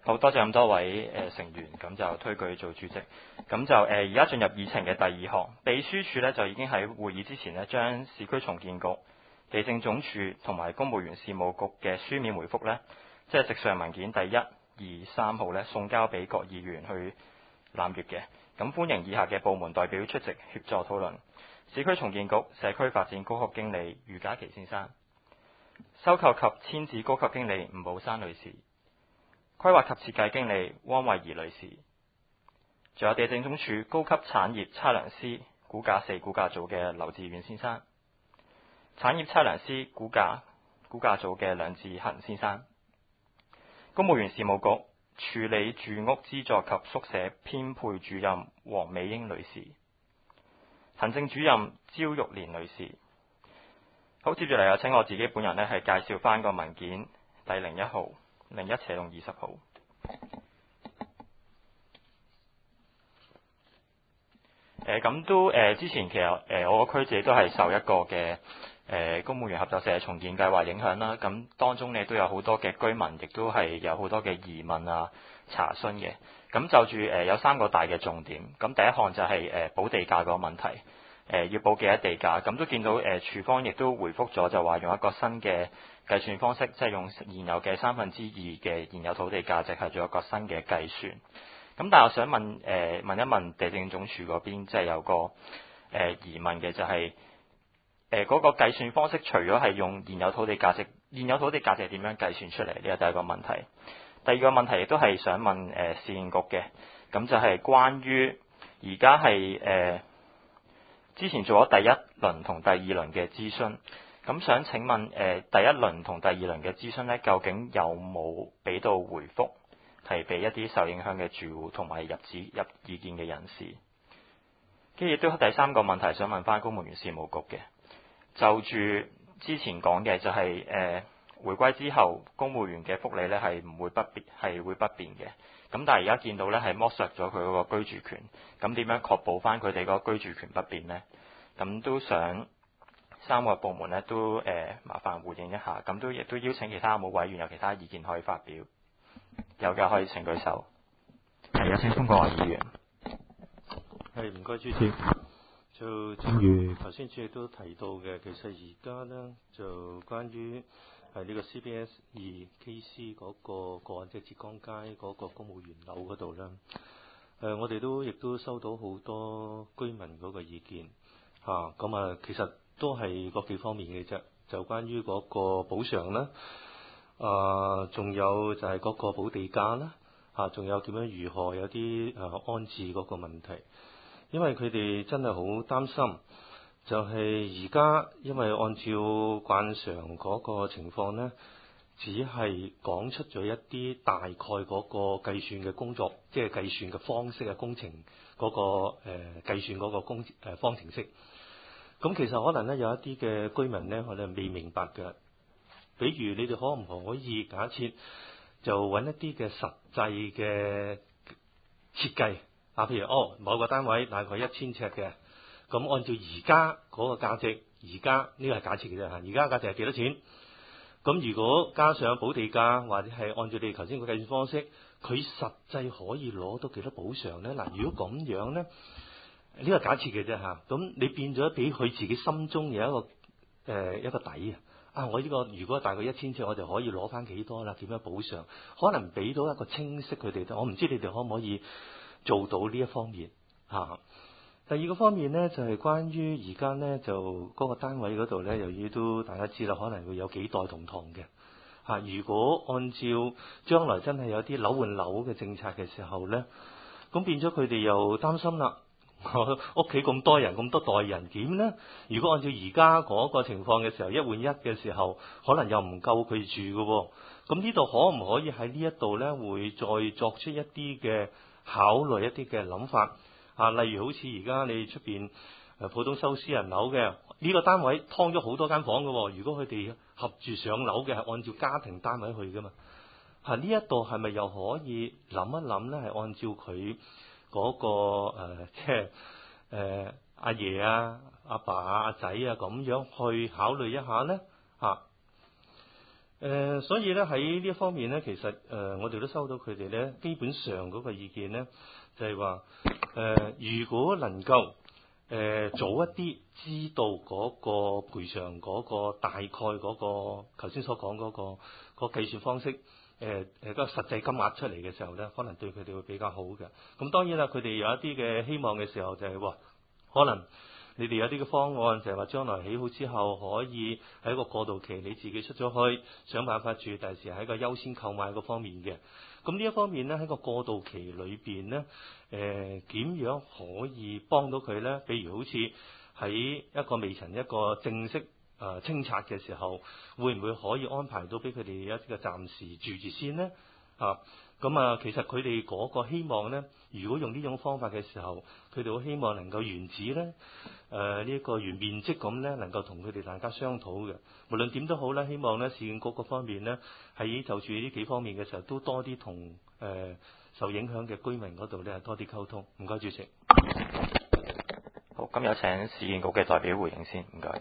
好多謝咁多位成員，咁就推舉做主席。咁就而家進入議程嘅第二項，秘書處呢就已經喺會議之前呢，將市區重建局、地政總署同埋公務員事務局嘅書面回覆呢，即係直上文件第1、2、3號呢，送交俾各議員去覽閱嘅。咁歡迎以下嘅部門代表出席協助討論：市區重建局社區發展高級經理余嘉琪先生，收購及遷址高級經理吳寶珊女士，規劃及設計經理汪慧儀女士，仲有地政總署高級產業測量師估價4估價組嘅劉志遠先生，產業測量師估價組嘅梁志恒先生，公務員事務局處理住屋資助及宿舍編配主任黃美英女士，行政主任焦玉蓮女士。好，接住嚟有請我自己本人呢係介紹翻個文件第01號、01/20號。之前其實我個區自己都係受一個嘅公務員合作社重建計劃影響啦。咁當中呢都有好多嘅居民，亦都係有好多嘅疑問啊、查詢嘅。咁就住有3個大嘅重點。咁第一項就係補地價個問題。要補幾多地價？咁都見到處方亦都回覆咗，就話用一個新嘅計算方式，即係用現有嘅2/3嘅現有土地價值係做一個新嘅計算。咁但係我想問一問地政總署嗰邊，即係有個疑問嘅，就係嗰個計算方式，除咗係用現有土地價值，現有土地價值係點樣計算出嚟？呢個第一個問題。第二個問題亦都係想問市建局嘅，咁就係關於而家係之前做咗第一輪同第二輪嘅諮詢，咁想請問第一輪同第二輪嘅諮詢呢，究竟有冇俾到回覆，係俾一啲受影響嘅住戶同埋入意見嘅人士？跟住亦都第三個問題想問翻公務員事務局嘅，就住之前講嘅就係回歸之後公務員嘅福利呢係會不變嘅。咁但係而家見到呢係剝削咗佢嗰個居住權，咁點樣確保翻佢哋嗰個居住權不變呢？咁都想3個部門呢都麻煩回應一下，咁亦都邀請其他冇委員有其他意見可以發表，有嘅可以請舉手。係，有請鍾國華議員。 係，唔該主席。就正如頭先主席都提到嘅，其實而家呢就關於係呢個 CBS 2KC 嗰個個案，即係浙江街嗰個公務員樓嗰度啦。我哋亦都收到好多居民嗰個意見嚇，咁啊其實都係嗰幾方面嘅啫，就關於嗰個補償啦，仲有就係嗰個補地價啦，仲有點樣如何有啲安置嗰個問題，因為佢哋真係好擔心。就係而家，因為按照慣常嗰個情況呢，只係講出咗一啲大概嗰個計算嘅工作，即係計算嘅方式嘅工程嗰個計算嗰個方程式。咁其實可能呢，有一啲嘅居民呢，可能未明白嘅。比如你哋可唔可以假設就揾一啲嘅實際嘅設計啊？譬如某個單位大概1000尺嘅。咁按照而家嗰個價值，而家呢個係假設嘅啫嚇。而家價值係幾多錢？咁如果加上補地價，或者係按照你頭先個計算方式，佢實際可以攞到幾多補償呢？嗱，如果咁樣呢，呢個係假設嘅啫嚇。咁你變咗俾佢自己心中有一個底啊！我呢個如果大概1000尺，我就可以攞翻幾多啦？點樣補償？可能俾到一個清晰佢哋。我唔知你哋可唔可以做到呢一方面嚇。第二個方面呢，就係關於而家呢，就嗰個單位嗰度呢，由於都大家知啦，可能會有幾代同堂嘅嚇。如果按照將來真係有啲樓換樓嘅政策嘅時候呢，咁變咗佢哋又擔心啦。屋企咁多人，咁多代人點呢？如果按照而家嗰個情況嘅時候，一換一嘅時候，可能又唔夠佢住嘅喎。咁呢度可唔可以喺呢一度呢，會再作出一啲嘅考慮，一啲嘅諗法？例如好似而家你出邊普通收私人樓嘅呢個單位，劏咗好多間房嘅喎。如果佢哋合住上樓嘅，係按照家庭單位去嘅嘛。呢一度係咪又可以諗一諗呢？係按照佢嗰個即係阿爺啊、阿爸啊、阿仔啊咁樣去考慮一下呢？ 所以咧喺呢一方面咧，其實我哋都收到佢哋咧，基本上嗰個意見咧，就係話如果能夠早一啲知道嗰個賠償嗰個大概嗰個頭先所講嗰個計算方式，個實際金額出嚟嘅時候咧，可能對佢哋會比較好嘅。咁當然啦，佢哋有一啲嘅希望嘅時候就係話，可能你哋有啲嘅方案就係話將來起好之後可以喺一個過渡期你自己出咗去想辦法住，第時喺個優先購買嗰方面嘅。咁呢一方面咧喺個過渡期裏邊咧，點樣可以幫到佢咧？譬如好似喺一個未曾一個正式清拆嘅時候，會唔會可以安排到俾佢哋一啲嘅暫時住住先咧？其實佢哋嗰個希望咧，如果用呢種方法嘅時候，佢哋好希望能夠原址咧，呢一個原面積咁咧，能夠同佢哋大家商討嘅。無論點都好啦，希望咧市建局嗰方面咧，喺就住呢幾方面嘅時候，都多啲同受影響嘅居民嗰度咧，多啲溝通。唔該，主席。 好，咁有請市建局嘅代表回應先，唔該。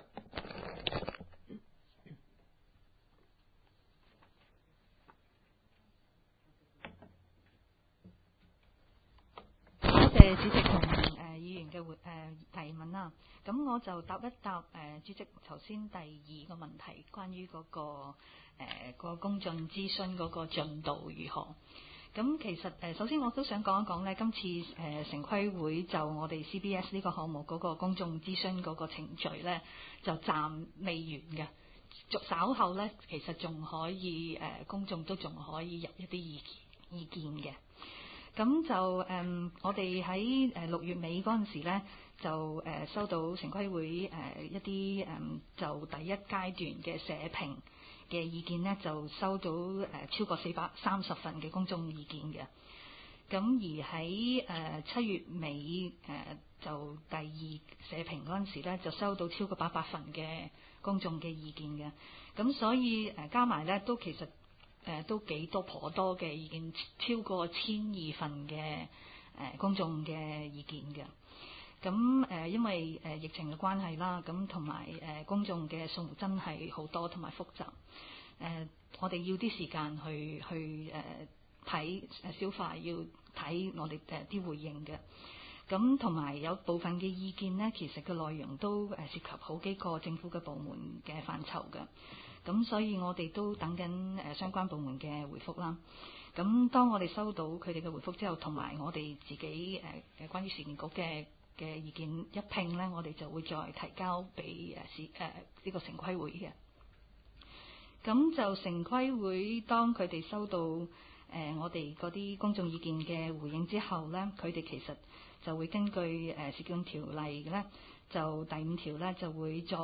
多謝主席同議員嘅提問啦。咁我就答一答主席頭先第二個問題，關於嗰個公眾諮詢嗰個進度如何。咁其實首先我都想講一講咧，今次城規會就我哋 CBS 呢個項目嗰個公眾諮詢嗰個程序咧，就暫未完嘅。稍後咧，其實仲可以公眾都仲可以入一啲意見嘅。咁就我哋喺6月尾嗰陣時咧，就收到城規會一啲就第一階段嘅社評嘅意見咧，就收到超過430份嘅公眾意見嘅。咁而喺7月尾就第二社評嗰陣時咧，就收到超過800份嘅公眾嘅意見嘅。咁所以加埋咧，都其實都幾多頗多嘅意見，超過1200份嘅公眾嘅意見嘅。咁因為疫情嘅關係啦，咁同埋公眾嘅數目真係好多同埋複雜。我哋要啲時間去睇消化，要睇我哋啲回應嘅。咁同埋有部分嘅意見呢，其實個內容都涉及好幾個政府嘅部門嘅範疇嘅。咁所以我哋都等緊相關部門嘅回覆啦。咁當我哋收到佢哋嘅回覆之後，同埋我哋自己關於市建局嘅意見一拼呢，我哋就會再提交俾呢個城規會嘅。咁就城規會當佢哋收到我哋嗰啲公眾意見嘅回應之後呢，佢哋其實就會根據市建條例呢，就第5條呢，就會再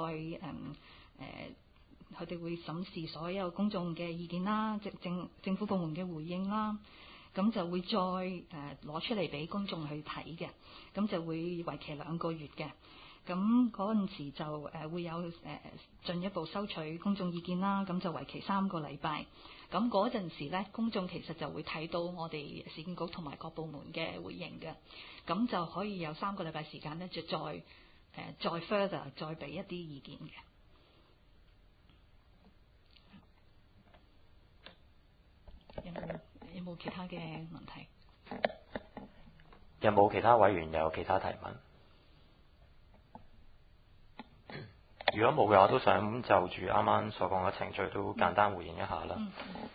佢哋會審視所有公眾嘅意見啦，政府部門嘅回應啦，咁就會再攞出嚟俾公眾去睇嘅，咁就會為期2個月嘅。咁嗰陣時就會有進一步收取公眾意見啦，咁就為期3個禮拜。咁嗰陣時咧，公眾其實就會睇到我哋市建局同埋各部門嘅回應嘅，咁就可以有3個禮拜時間咧，就再 further 再俾一啲意見嘅。有冇其他嘅問題？ 有冇其他委員有其他提問？如果冇嘅話，我都想就住啱啱所講嘅程序都簡單回應一下啦。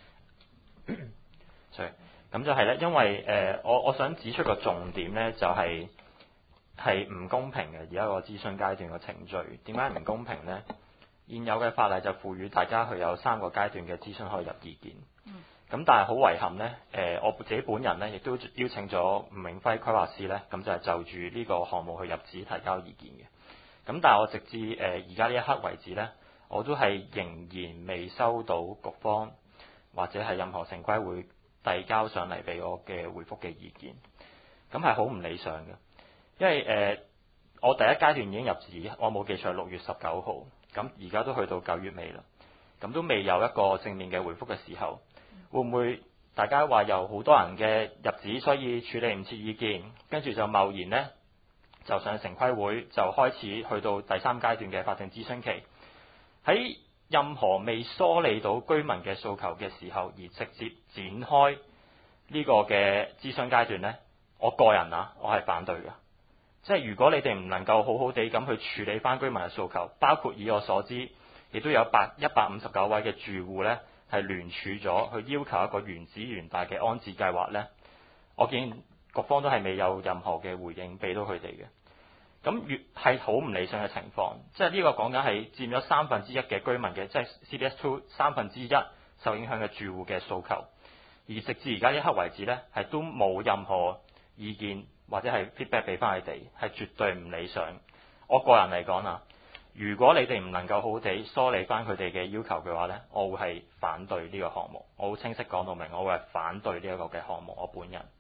咁就係咧，因為我想指出個重點咧，就係唔公平嘅而家個諮詢階段嘅程序。點解唔公平咧？現有嘅法例就賦予大家去有3個階段嘅諮詢可以入意見。咁但係好遺憾咧，我自己本人咧亦都邀請咗吳永輝規劃師咧，咁就係就住呢個項目去入紙提交意見嘅。咁但係我直至而家呢一刻為止咧，我都係仍然未收到局方或者係任何城規會遞交上嚟俾我嘅回覆嘅意見，咁係好唔理想嘅。因為我第一階段已經入紙，我冇記錯係6月19號，咁而家都去到9月尾啦，咁都未有一個正面嘅回覆嘅時候，會唔會大家話有好多人嘅入紙，所以處理唔切意見，跟住就貿然呢，就上城規會就開始去到第3階段嘅法定諮詢期。喺任何未梳理到居民嘅訴求嘅時候，而直接展開呢個嘅諮詢階段呢，我個人我係反對嘅。即係如果你哋唔能夠好好地咁去處理翻居民嘅訴求，包括以我所知，亦都有159位嘅住戶呢係聯署咗去要求一個原址原大嘅安置計劃呢，我見局方都係未有任何嘅回應俾到佢哋嘅。咁越係好唔理想嘅情況，即係呢個講緊係佔咗1/3嘅居民嘅，即係 CBS2 1/3受影響嘅住戶嘅訴求，而直至而家一刻為止呢，係都冇任何意見或者係 feedback 俾翻佢哋，係絕對唔理想。我個人嚟講如果你哋唔能夠好好地梳理翻佢哋嘅要求嘅話呢，我會係反對呢個項目。我好清晰講到明，我會係反對呢一個嘅項目。我本人。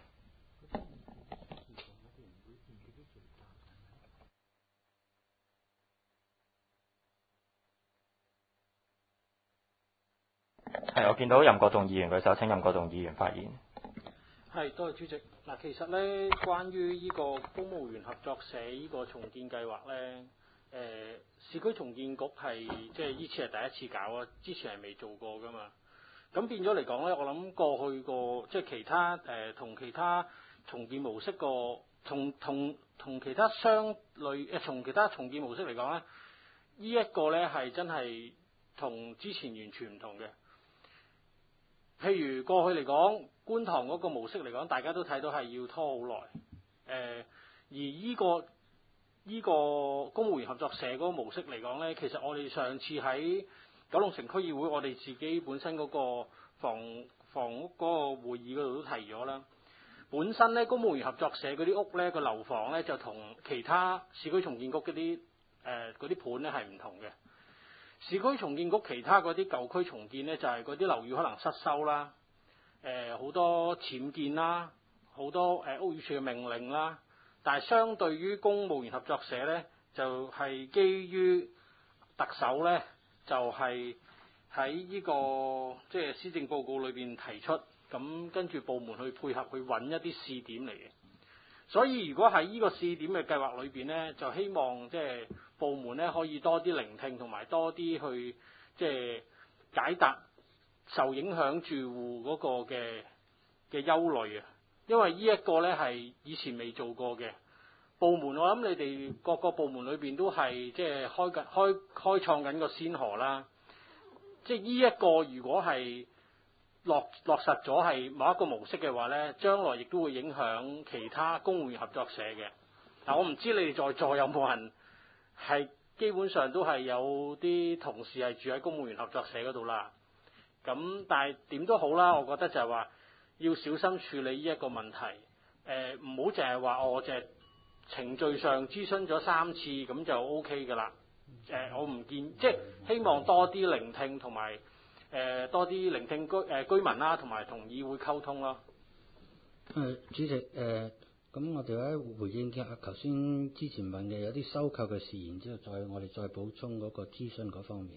係，我見到任國棟議員舉手，請任國棟議員發言。 係，多謝主席。嗱，其實咧，關於呢個公務員合作社呢個重建計劃咧，市區重建局係即係呢次係第一次搞啊，之前係未做過噶嘛。咁變咗嚟講咧，我諗過去個即係其他同其他重建模式個同其他相類從其他重建模式嚟講咧，呢一個咧係真係同之前完全唔同嘅。譬如過去嚟講，觀塘嗰個模式嚟講，大家都睇到係要拖好耐。而呢個公務員合作社嗰個模式嚟講咧，其實我哋上次喺九龍城區議會，我哋自己本身嗰個房屋嗰個會議嗰度都提咗啦。本身咧，公務員合作社嗰啲屋咧，個樓房咧就同其他市區重建局嗰啲盤咧係唔同嘅。市區重建局其他嗰啲舊區重建呢，就係嗰啲樓宇可能失修啦，好多僭建啦，好多屋宇署嘅命令啦。但係相對於公務員合作社呢，就係基於特首呢，就係喺呢個即係施政報告裏邊提出，咁跟住部門去配合去揾一啲試點嚟嘅。所以如果喺呢個試點嘅計劃裏邊呢，就希望即係部門呢可以多啲聆聽同埋多啲去即係解答受影響住戶嗰個嘅憂慮啊。因為呢一個呢係以前未做過嘅部門，我諗你哋各個部門裏邊都係即係開創緊個先河啦。即係呢一個如果係落實咗係某一個模式嘅話呢，將來亦都會影響其他公務員合作社嘅。嗱，我唔知你哋在座有冇人係基本上都係有啲同事係住喺公務員合作社嗰度啦。咁但係點都好啦，我覺得就係話要小心處理呢一個問題。唔好淨係話我淨係程序上諮詢咗3次咁就 OK 㗎啦。我唔見即係希望多啲聆聽同埋。多啲聆聽居民啦，同埋同議會溝通咯。 主席，咁我哋咧回應嘅頭先之前問嘅有啲收購嘅事宜之後，我哋再補充嗰個諮詢嗰方面。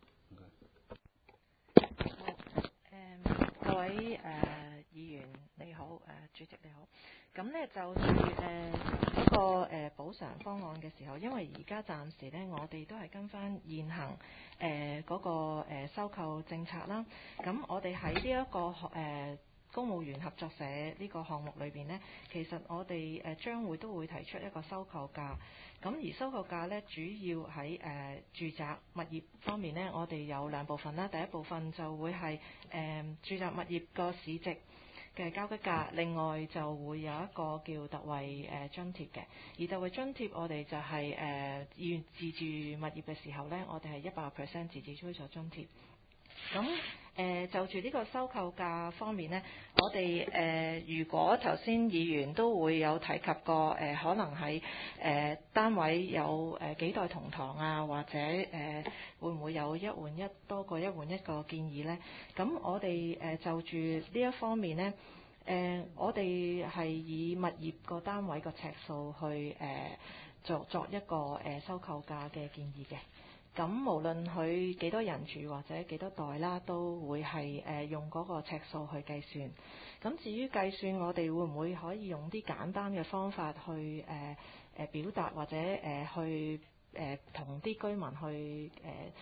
各位議員你好，主席你好。咁咧就住一個補償方案嘅時候，因為而家暫時咧我哋都係跟翻現行嗰個收購政策啦。咁我哋喺呢一個公務員合作社呢個項目裏邊呢，其實我哋將會都會提出一個收購價。咁而收購價呢，主要喺住宅物業方面呢，我哋有2部分啦。第一部分就會係住宅物業個市值嘅交吉價，另外就會有一個叫特惠津貼嘅。而特惠津貼我哋就係自住物業嘅時候呢，我哋係100% 自置居所津貼。咁就住呢個收購價方面呢，我哋如果頭先議員都會有提及過可能喺單位有幾代同堂啊，或者會唔會有1換1多過1換1個建議呢？咁我哋就住呢一方面呢，我哋係以物業個單位個尺數去作一個收購價嘅建議嘅。咁無論佢幾多人住或者幾多代啦，都會係用嗰個尺數去計算。咁至於計算，我哋會唔會可以用啲簡單嘅方法去表達，或者去同啲居民去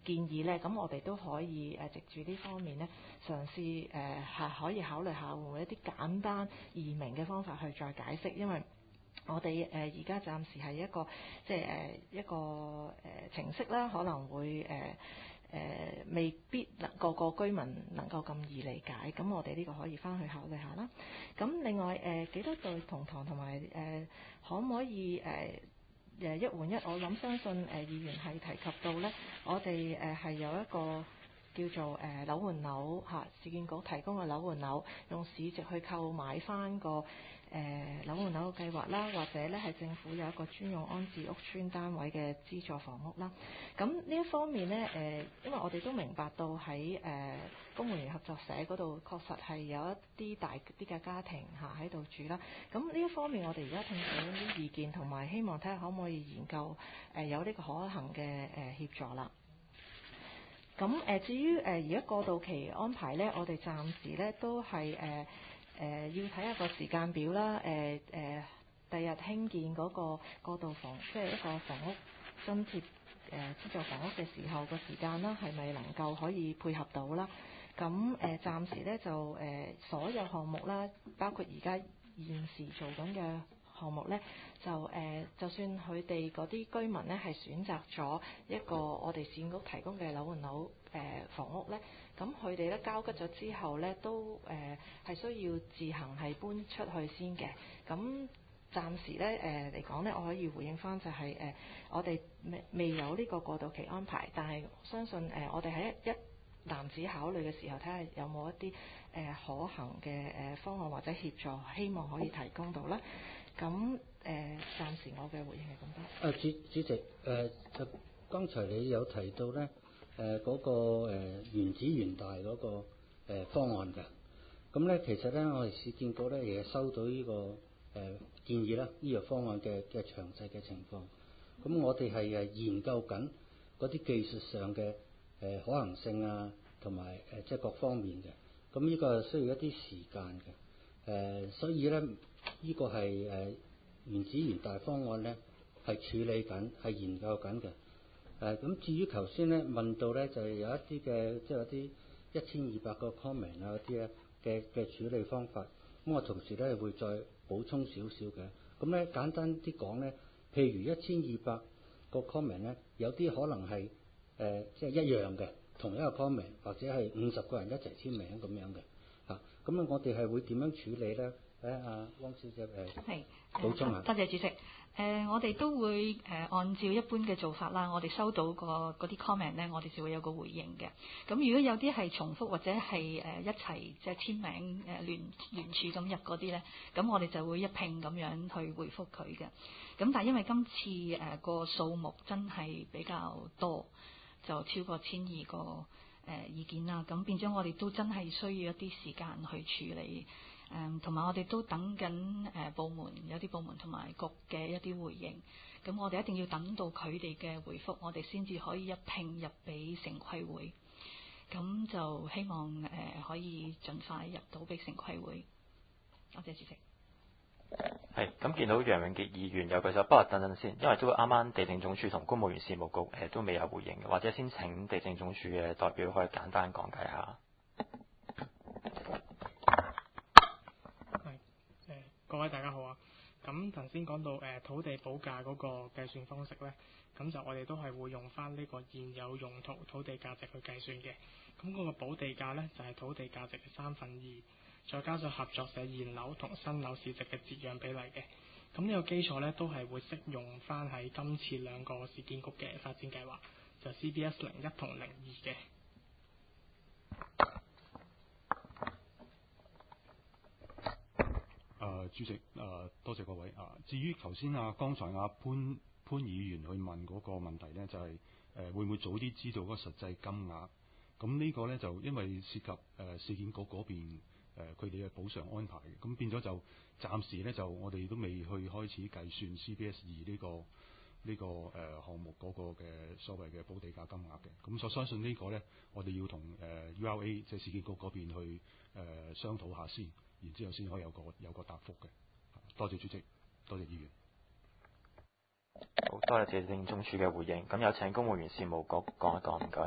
建議咧，咁我哋都可以藉住呢方面咧，嘗試係可以考慮下會唔會一啲簡單易明嘅方法去再解釋，因為我哋而家暫時係一個即係一個程式啦，可能會未必個居民能夠咁易理解，咁我哋呢個可以翻去考慮下啦。咁另外幾多對同堂同埋可唔可以一換一？我諗相信議員係提及到咧，我哋係有一個叫做樓換樓嚇，市建局提供嘅樓換樓，用市值去購買翻個樓換樓嘅計劃啦，或者咧係政府有一個專用安置屋邨單位嘅資助房屋啦。咁呢一方面呢，因為我哋都明白到喺公務員合作社嗰度確實係有一啲大啲嘅家庭嚇喺度住啦。咁呢一方面我哋而家聽取啲意見，同埋希望睇下可唔可以研究有呢個可行嘅協助啦。咁至於而家過渡期安排呢，我哋暫時呢都係要睇下個時間表啦。第日興建嗰個過渡房，即係一個房屋津貼資助房屋嘅時候個時間啦，係咪能夠可以配合到啦？咁暫時呢就所有項目啦，包括而家現時做緊嘅項目呢，就算佢哋嗰啲居民呢係選擇咗一個我哋市建局提供嘅樓換樓房屋呢，咁佢哋咧交吉咗之後呢，都係需要自行係搬出去先嘅。咁暫時呢嚟講呢，我可以回應翻就係我哋未有呢個過渡期安排，但係相信我哋喺一籃子考慮嘅時候，睇下有冇一啲可行嘅方案或者協助，希望可以提供到啦。咁暫時我嘅回應係咁多。 主席，就剛才你有提到咧，嗰個原址原大嗰個方案嘅。咁咧其實咧，我哋市建局咧亦收到呢個建議啦，呢個方案嘅詳細嘅情況。咁我哋係研究緊嗰啲技術上嘅可行性啊，同埋即係各方面嘅。咁呢個需要一啲時間嘅。所以咧，呢個係原址原大方案咧係處理緊，係研究緊嘅。咁至於頭先咧問到咧，就係有一啲嘅即係有啲1200個 comment 啊嗰啲咧嘅處理方法。咁我同時咧會再補充少少嘅。咁咧簡單啲講咧，譬如1200個 comment 咧，有啲可能係即係一樣嘅同一個 comment， 或者係50個人一齊簽名咁樣嘅。咁我哋係會點樣處理咧？阿汪小姐補充下。 多謝主席。我哋都會按照一般嘅做法啦。我哋收到嗰啲 comment 咧，我哋就會有個回應嘅。咁如果有啲係重複或者係一齊即係簽名聯署咁入嗰啲咧，咁我哋就會一併咁樣去回覆佢嘅。咁但係因為今次個數目真係比較多，就超過1200個意見啦。咁變咗我哋都真係需要一啲時間去處理。同埋我哋都等緊部門有啲部門同埋局嘅一啲回應，咁我哋一定要等到佢哋嘅回覆，我哋先至可以一併入俾城規會。咁就希望可以盡快入到俾城規會。多謝主席。 係，咁見到楊永傑議員有舉手，不過等陣先，因為都啱啱地政總署同公務員事務局都未有回應嘅，或者先請地政總署嘅代表可以簡單講解下。 各位大家好啊！咁頭先講到土地補價嗰個計算方式呢，咁就我哋都係會用翻呢個現有用途土地價值去計算嘅。咁嗰個補地價呢，就係土地價值嘅2/3，再加上合作社現樓同新樓市值嘅折讓比例嘅。咁呢個基礎呢，都係會適用翻喺今次兩個市建局嘅發展計劃，就 CBS 01同02嘅。 主席，多謝各位。至於頭先剛才潘議員去問嗰個問題呢，就係會唔會早啲知道嗰個實際金額？咁呢個呢，就因為涉及市建局嗰邊佢哋嘅補償安排嘅，咁變咗就暫時呢，就我哋都未去開始計算 CBS 2呢個項目嗰個嘅所謂嘅補地價金額嘅。咁所相信呢個呢，我哋要同URA 即係市建局嗰邊去商討下先。然之後先可以有個答覆嘅。多謝主席，多謝議員。 好多謝地政總署嘅回應。咁有請公務員事務局講一講，唔該。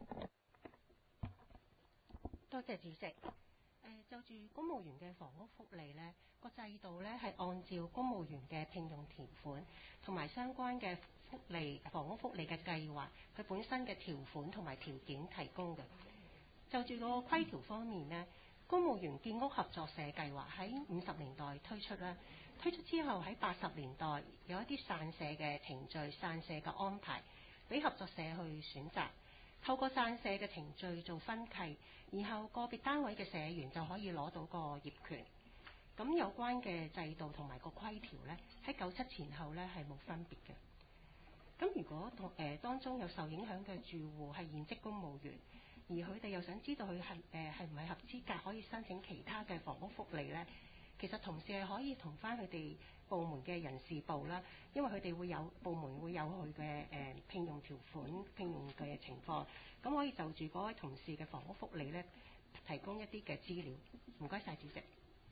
多謝主席。就住公務員嘅房屋福利呢個制度呢係按照公務員嘅聘用條款同埋相關嘅房屋福利嘅計劃，佢本身嘅條款同埋條件提供嘅。就住個規條方面呢，公務員建屋合作社計劃喺50年代推出啦，推出之後喺80年代有一啲散社嘅程序、散社嘅安排，俾合作社去選擇。透過散社嘅程序做分契，然後個別單位嘅社員就可以攞到個業權。咁有關嘅制度同埋個規條呢，喺97前後呢係冇分別嘅。咁如果當中有受影響嘅住戶係現職公務員，而佢哋又想知道佢係唔係合資格可以申請其他嘅房屋福利呢，其實同事係可以同翻佢哋部門嘅人事部啦，因為佢哋會有部門會有佢嘅聘用條款、聘用嘅情況，咁可以就住嗰位同事嘅房屋福利呢，提供一啲嘅資料。唔該晒主席。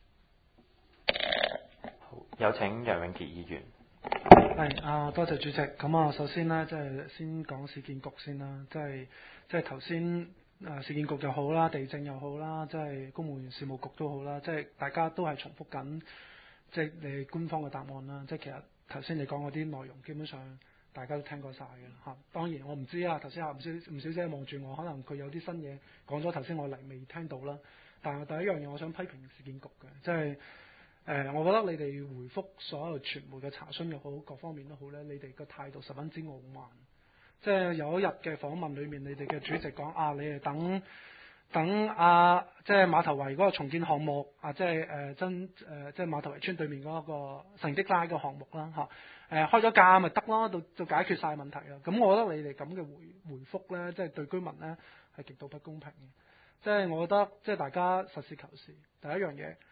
好，有請楊永傑議員。 多謝主席。咁啊，首先呢，即係先講市建局先啦，即係頭先市建局又好啦，地政又好啦，即係公務員事務局都好啦，即係大家都係重複緊，即係你官方嘅答案啦。即係其實頭先你講嗰啲內容，基本上大家都聽過晒嘅啦嚇。當然我唔知啊，頭先吳小姐望住我，可能佢有啲新嘢講咗，頭先我嚟未聽到啦。但係第一樣嘢，我想批評市建局嘅，即係我覺得你哋回覆所有傳媒嘅查詢又好，各方面都好咧，你哋個態度十分之傲慢。即係有一日嘅訪問裏面，你哋嘅主席講啊，你哋等即係馬頭圍嗰個重建項目啊，即係即係馬頭圍村對面嗰個成績拉嘅項目啦嚇。開咗價咪得咯，就解決晒問題啦。咁我覺得你哋咁嘅回覆咧，即係對居民咧係極度不公平嘅。即係我覺得即係大家實事求是。第一樣嘢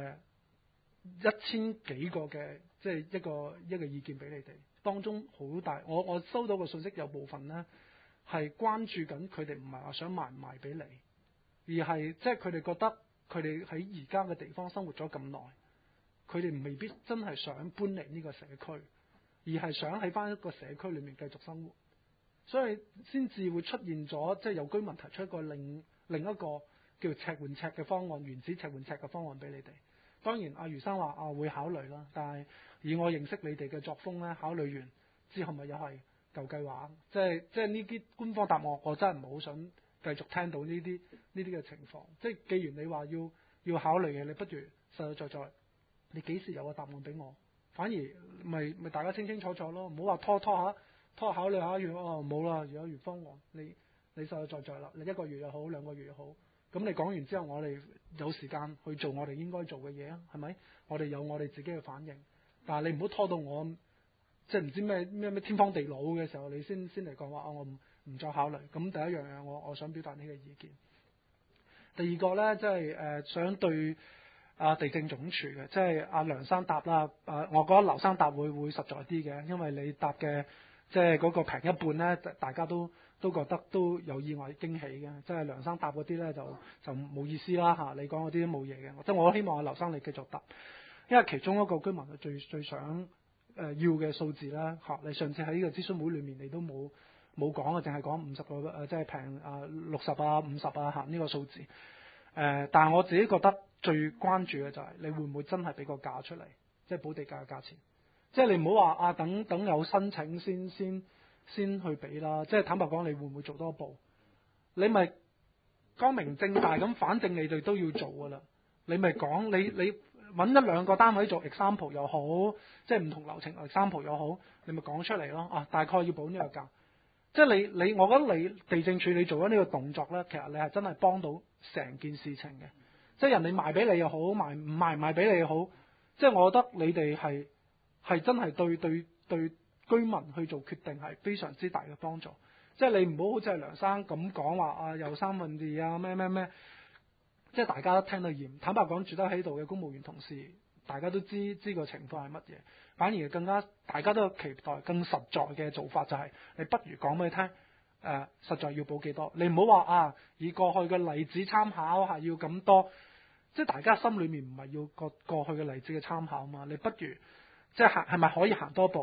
1000幾個嘅即係一個意見俾你哋。當中好大，我收到個信息有部分呢係關注緊佢哋，唔係話想賣唔賣俾你，而係即係佢哋覺得佢哋喺而家嘅地方生活咗咁耐，佢哋未必真係想搬離呢個社區，而係想喺翻一個社區裏面繼續生活，所以先至會出現咗即係有居民提出一個另一個叫尺換尺嘅方案，原址尺換尺嘅方案俾你哋。當然阿余生話會考慮啦，但係以我認識你哋嘅作風咧，考慮完之後咪又係舊計劃，即係呢啲官方答案，我真係唔係好想繼續聽到呢啲嘅情況。即係既然你話要考慮嘅，你不如實實在，你幾時有個答案俾我？反而咪大家清清楚楚咯，唔好話拖考慮下冇啦，有原方案，你實實在啦，你1個月又好，2個月又好。咁你講完之後，我哋有時間去做我哋應該做嘅嘢啊，係咪？我哋有我哋自己嘅反應，但係你唔好拖到我即係唔知咩天荒地老嘅時候，你先嚟講話我唔再考慮。咁第一樣嘢，我想表達呢個意見。第二個呢，即係想對地政總署嘅，即係阿梁生答啦。我覺得劉生答會實在啲嘅，因為你答嘅即係嗰個平一半呢，大家都覺得都有意外驚喜嘅，即係梁生答嗰啲呢，就冇意思啦嚇，你講嗰啲都冇嘢嘅，即係我希望阿劉生你繼續答，因為其中一個居民最想要嘅數字呢，嚇，你上次喺呢個諮詢會裏面你都冇講啊，淨係講50個即係平60啊50啊嚇呢個數字，但係我自己覺得最關注嘅就係你會唔會真係俾個價出嚟，即係補地價嘅價錢，即係你唔好話等有申請先去俾啦，即係坦白講，你會唔會做多一步？你咪光明正大咁，反正你哋都要做噶啦。你咪講，你揾1-2個單位做 example 又好，即係唔同流程 example 又好，你咪講出嚟咯。大概要補呢個價。即係你，我覺得你地政署你做咗呢個動作咧，其實你係真係幫到成件事情嘅。即係人哋賣俾你又好，賣唔賣俾你又好，即係我覺得你哋係真係對居民去做決定係非常之大嘅幫助，即係你唔好好似係梁生咁講話又2/3啊咩，即係大家都聽得厭。坦白講，住得喺度嘅公務員同事，大家都知個情況係乜嘢，反而更加大家都期待更實在嘅做法，就係你不如講俾佢聽，實在要補幾多，你唔好話以過去嘅例子參考係要咁多，即係大家心裏面唔係要過去嘅例子嘅參考嘛，你不如即係係咪可以行多步？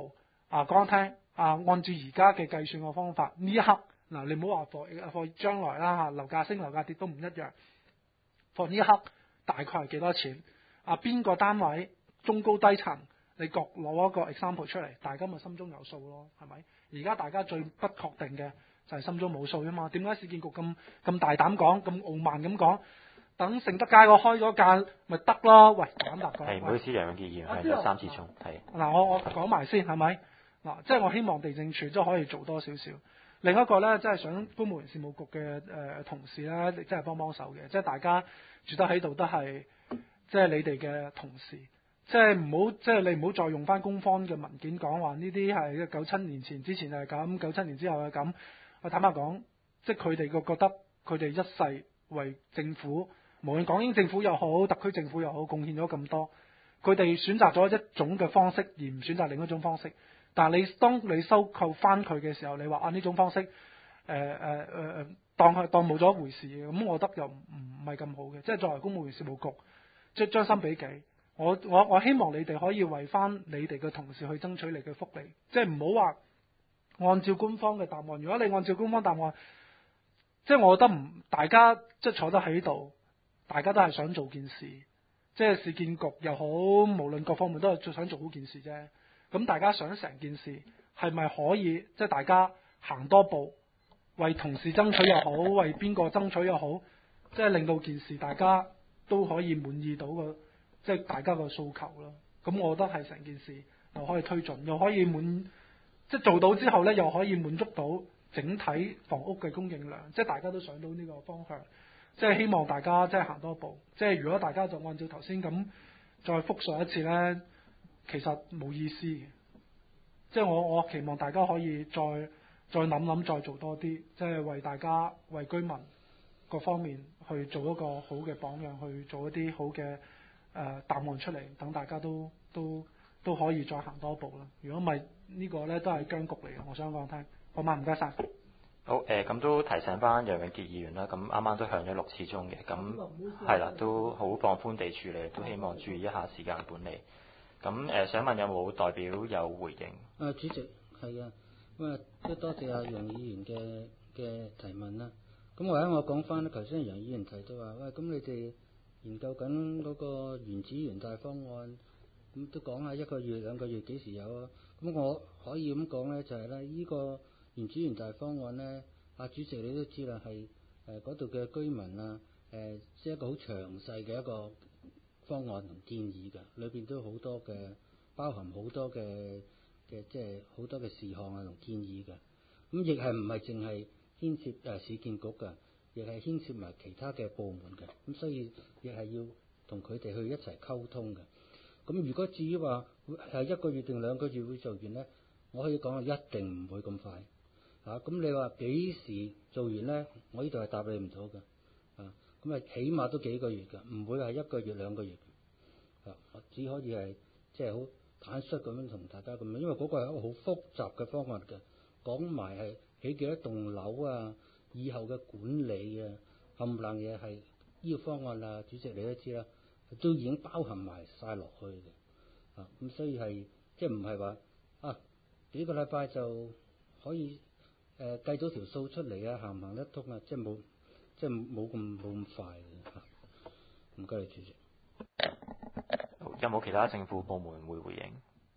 講聽按照而家嘅計算嘅方法，呢一刻嗱，你唔好話貨將來啦嚇，樓價升樓價跌都唔一樣。貨呢一刻大概係幾多錢？邊個單位中高低層？你各攞一個 example 出嚟，大家咪心中有數咯，係咪？而家大家最不確定嘅就係心中冇數啊嘛。點解市建局咁大膽講，咁傲慢咁講？等盛德街我開咗價咪得咯？喂，簡單講。 係唔好意思，楊永傑議員係有3次鐘，係。 嗱，我講埋先係咪？嗱，即係我希望地政處都可以做多少少。另一個咧，即係想公務員事務局嘅同事咧，即係幫手嘅，即係大家住得喺度都係即係你哋嘅同事。即係唔好，即係你唔好再用翻公方嘅文件講話呢啲係97年前之前係咁，97年之後係咁。我坦白講，即係佢哋覺得佢哋一世為政府，無論港英政府又好，特區政府又好，貢獻咗咁多，佢哋選擇咗一種嘅方式，而唔選擇另一種方式。但係當你收購翻佢嘅時候，你話呢種方式，當冇咗一回事，咁我覺得又唔係咁好嘅。即係作為公務員事務局，即係將心比己。我希望你哋可以為翻你哋嘅同事去爭取你嘅福利，即係唔好話按照官方嘅答案。如果你按照官方答案，即係我覺得大家即係坐得喺度，大家都係想做件事，即係市建局又好，無論各方面都係最想做好件事啫。咁大家想成件事係咪可以即係大家行多步，為同事爭取又好，為邊個爭取又好，即係令到件事大家都可以滿意到個。即係大家個訴求咯，咁我覺得係成件事又可以推進，又可以即係做到之後呢，又可以滿足到整體房屋嘅供應量，即係大家都想到呢個方向，即係希望大家即係行多步。即係如果大家就按照頭先咁再複述一次呢，其實冇意思嘅。即係我期望大家可以再諗，再做多啲，即係為大家為居民各方面去做一個好嘅榜樣，去做一啲好嘅。答案出嚟，等大家都可以再行多一步啦。如果唔係呢個呢，都係僵局嚟嘅。我想講聽，好嘛？唔該晒。 好咁都提醒翻楊永傑議員啦。咁啱啱都響咗6次鐘嘅，咁係啦，都好放寬地處理，都希望注意一下時間管理。咁想問有冇代表有回應？ 主席係啊，咁都多謝阿楊議員嘅提問啦。咁或者我講翻咧，頭先楊議員提到話，喂，咁你哋研究緊嗰個原址原大方案，咁都講下1個月、2個月幾時有啊？咁我可以咁講咧，就係咧，呢個原址原大方案咧，主席你都知啦，係嗰度嘅居民啊，即係一個好詳細嘅一個方案同建議㗎，裏邊都好多嘅包含好多嘅即係好多嘅事項啊同建議㗎。咁亦係唔係淨係牽涉市建局㗎？亦係牽涉埋其他嘅部門嘅，咁所以亦係要同佢哋去一齊溝通嘅。咁如果至於話係1個月定2個月會做完呢，我可以講一定唔會咁快嚇。咁你話幾時做完呢？我呢度係答你唔到嘅啊。咁啊，起碼都幾個月㗎，唔會係1個月2個月啊。只可以係即係好坦率咁樣同大家咁樣，因為嗰個係一個好複雜嘅方案嘅，講埋係起幾多棟樓啊。以後嘅管理啊，冚唪唥嘢係呢個方案啊，主席你都知啦，都已經包含埋晒落去嘅啊。咁所以係即係唔係話幾個禮拜就可以計到條數出嚟啊，行唔行得通啊？即係冇咁快嘅嚇。唔該你主席。 有冇其他政府部門會回應？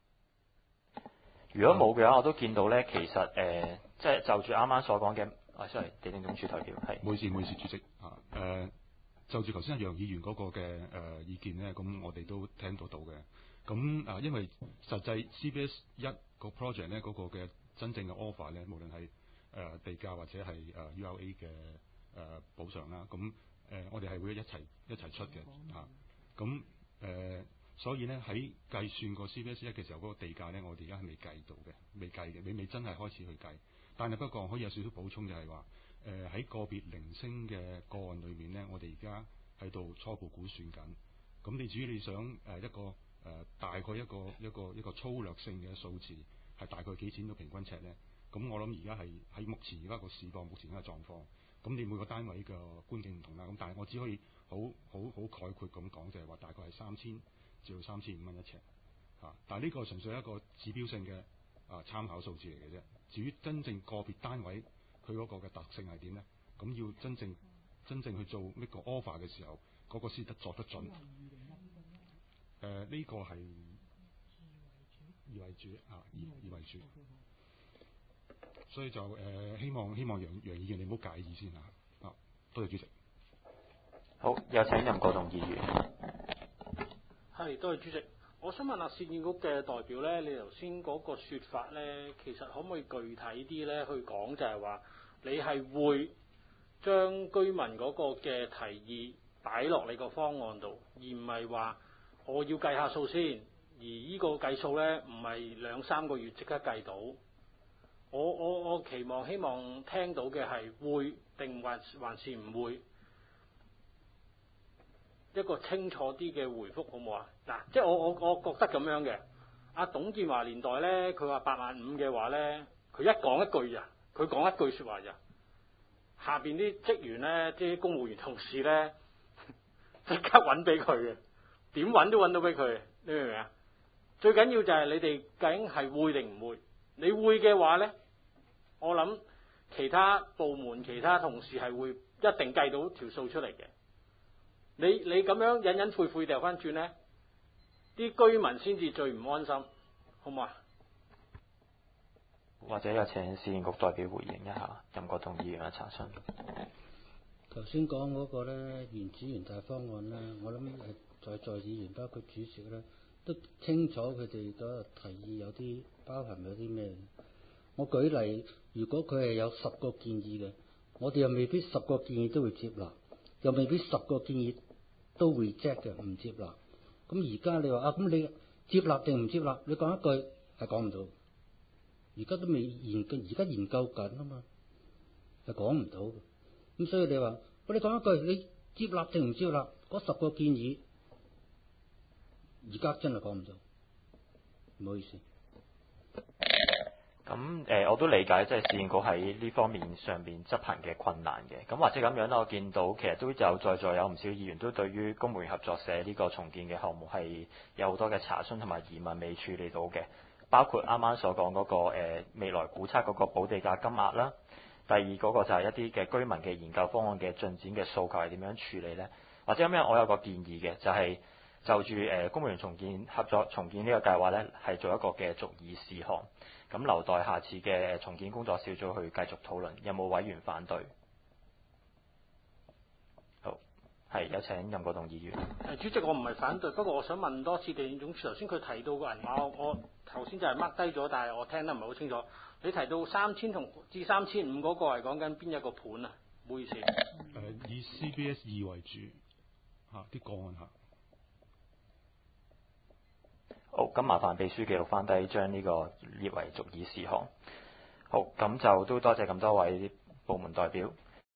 如果冇嘅話，我都見到咧，其實即係就住啱啱所講嘅。sorry， 地政總署代表係。唔好意思， 主席就住頭先楊議員嗰個嘅意見咧，咁我哋都聽到嘅。咁因為實際 CBS 1個 project 咧嗰個嘅真正嘅 offer 咧，無論係地價或者係ULA 嘅補償啦，咁我哋係會一齊出嘅嚇。咁所以咧喺計算個 CBS 1嘅時候嗰個地價咧，我哋而家係未計到嘅，未計嘅，未真係開始去計。但係不過可以有少少補充，就係話喺個別零星嘅個案裏面呢，我哋而家喺度初步估算緊。咁你至於你想一個大概一個粗略性嘅數字，係大概幾錢到平均尺呢？咁我諗而家係喺目前而家個市況，目前而家嘅狀況。咁你每個單位嘅觀景唔同啦。咁但係我只可以好概括咁講，就係話大概係3000至到3500蚊一尺嚇。但係呢個純粹係一個指標性嘅參考數字嚟嘅啫。至於真正個別單位佢嗰個嘅特性係點咧？咁要真正去做呢個 offer 嘅時候，嗰、個先得作得準。呢個係二為主二為主，所以就希望楊議員你唔好介意先嚇。多謝主席。 好，有請任國棟議員。 係，多謝主席。我想問下市建局嘅代表咧，你頭先嗰個説法咧，其實可唔可以具體啲咧去講，就係話你係會將居民嗰個嘅提議擺落你個方案度，而唔係話我要計下數先，而呢個計數咧唔係2-3個月即刻計到。我希望聽到嘅係會定還是唔會，一個清楚啲嘅回覆好唔好啊？嗱，即係我覺得咁樣嘅。阿董建華年代咧，佢話85000嘅話咧，佢一講一句咋，佢講一句説話咋，下邊啲職員咧，啲公務員同事咧，即刻揾俾佢嘅，點揾都揾到俾佢，你明唔明啊？最緊要就係你哋究竟係會定唔會？你會嘅話咧，我諗其他部門、其他同事係會一定計到條數出嚟嘅。你咁樣隱隱晦晦掉翻轉咧，啲居民先至最唔安心，好唔好啊？ 或者有請市建局代表回應一下任國棟議員嘅查詢。 頭先講嗰個咧原址原大方案咧，我諗在議員包括主席咧都清楚佢哋嗰個提議有啲包含有啲咩。我舉例，如果佢係有10個建議嘅，我哋又未必10個建議都會接納，又未必10個建議都 reject 嘅，唔接納。咁而家你話咁你接納定唔接納？你講一句係講唔到，而家都未研究，而家研究緊啊嘛，係講唔到嘅。咁所以你話你講一句，你接納定唔接納嗰10個建議，而家真係講唔到，唔好意思。 咁我都理解，即係市建局喺呢方面上邊執行嘅困難嘅。咁或者咁樣啦，我見到其實都有在座有唔少議員都對於公務員合作社呢個重建嘅項目係有好多嘅查詢同埋疑問未處理到嘅，包括啱啱所講嗰個未來估測嗰個補地價金額啦。第二嗰個就係一啲嘅居民嘅研究方案嘅進展嘅訴求係點樣處理呢？或者咁樣，我有個建議嘅，就係就住公務員合作重建呢個計劃呢，係做一個嘅逐議事項。咁留待下次嘅重建工作小組去繼續討論，有冇委員反對？好，係有請任國棟議員。 主席，我唔係反對，不過我想問多次地政總署頭先佢提到個銀碼，我頭先就係 mark 低咗，但係我聽得唔係好清楚。你提到3000至3500嗰個係講緊邊一個盤啊？唔好意思。 以 CBS 2為主啲個案嚇。 好，咁麻煩秘書記錄翻低，將呢個列為逐議事項。好，咁就都多謝咁多位部門代表。